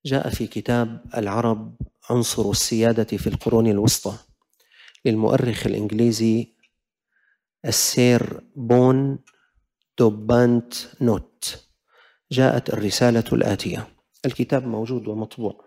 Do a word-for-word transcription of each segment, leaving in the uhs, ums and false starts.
جاء في كتاب العرب عنصر السيادة في القرون الوسطى للمؤرخ الإنجليزي السير بون دوبانت نوت، جاءت الرسالة الآتية. الكتاب موجود ومطبوع.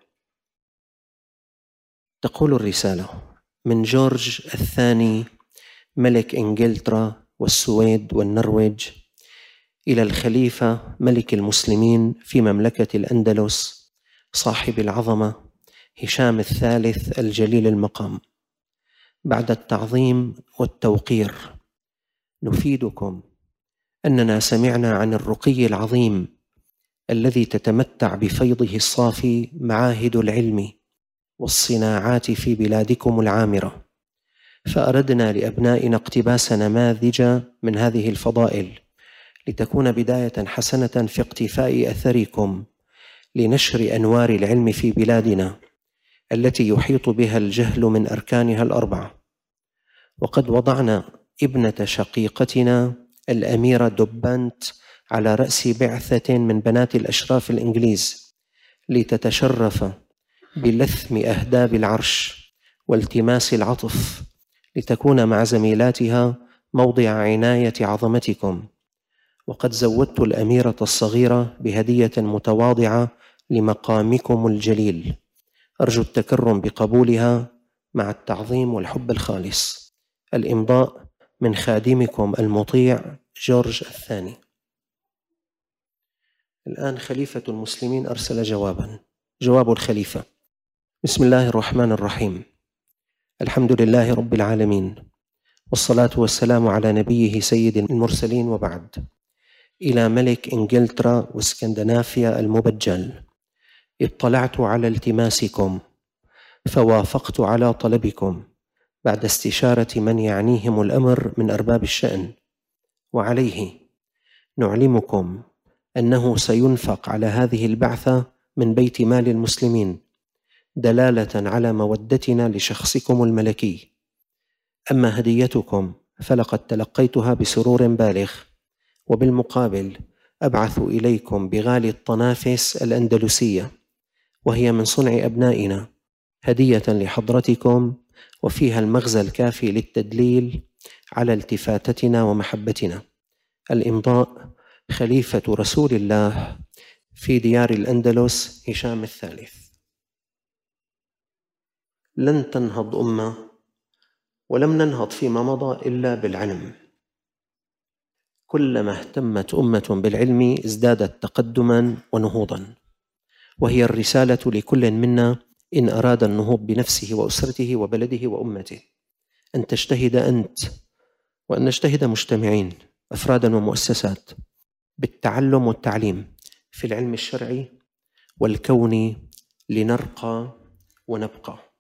تقول الرسالة: من جورج الثاني ملك إنجلترا والسويد والنرويج إلى الخليفة ملك المسلمين في مملكة الأندلس صاحب العظمة هشام الثالث الجليل المقام، بعد التعظيم والتوقير نفيدكم أننا سمعنا عن الرقي العظيم الذي تتمتع بفيضه الصافي معاهد العلم والصناعات في بلادكم العامرة، فأردنا لأبنائنا اقتباس نماذج من هذه الفضائل لتكون بداية حسنة في اقتفاء أثركم لنشر أنوار العلم في بلادنا التي يحيط بها الجهل من أركانها الأربعة. وقد وضعنا ابنة شقيقتنا الأميرة دوبانت على رأس بعثة من بنات الأشراف الإنجليز لتتشرف بلثم أهداب العرش والتماس العطف، لتكون مع زميلاتها موضع عناية عظمتكم. وقد زودت الأميرة الصغيرة بهدية متواضعة لمقامكم الجليل، أرجو التكرم بقبولها مع التعظيم والحب الخالص. الإمضاء من خادمكم المطيع جورج الثاني. الآن خليفة المسلمين أرسل جوابا. جواب الخليفة: بسم الله الرحمن الرحيم، الحمد لله رب العالمين، والصلاة والسلام على نبيه سيد المرسلين، وبعد. إلى ملك إنجلترا واسكندنافيا المبجل، اطلعت على التماسكم فوافقت على طلبكم بعد استشارة من يعنيهم الأمر من أرباب الشأن، وعليه نعلمكم أنه سينفق على هذه البعثة من بيت مال المسلمين دلالة على مودتنا لشخصكم الملكي. أما هديتكم فلقد تلقيتها بسرور بالغ، وبالمقابل أبعث إليكم بغالي الطنافس الأندلسية، وهي من صنع أبنائنا، هدية لحضرتكم، وفيها المغزى الكافي للتدليل على التفاتتنا ومحبتنا. الإمضاء خليفة رسول الله في ديار الأندلس هشام الثالث. لن تنهض أمة ولم ننهض فيما مضى إلا بالعلم. كلما اهتمت أمة بالعلم ازدادت تقدما ونهوضا، وهي الرسالة لكل منا إن أراد النهوض بنفسه وأسرته وبلده وأمته، أن تجتهد أنت وأن نجتهد مجتمعين أفرادا ومؤسسات بالتعلم والتعليم في العلم الشرعي والكوني لنرقى ونبقى.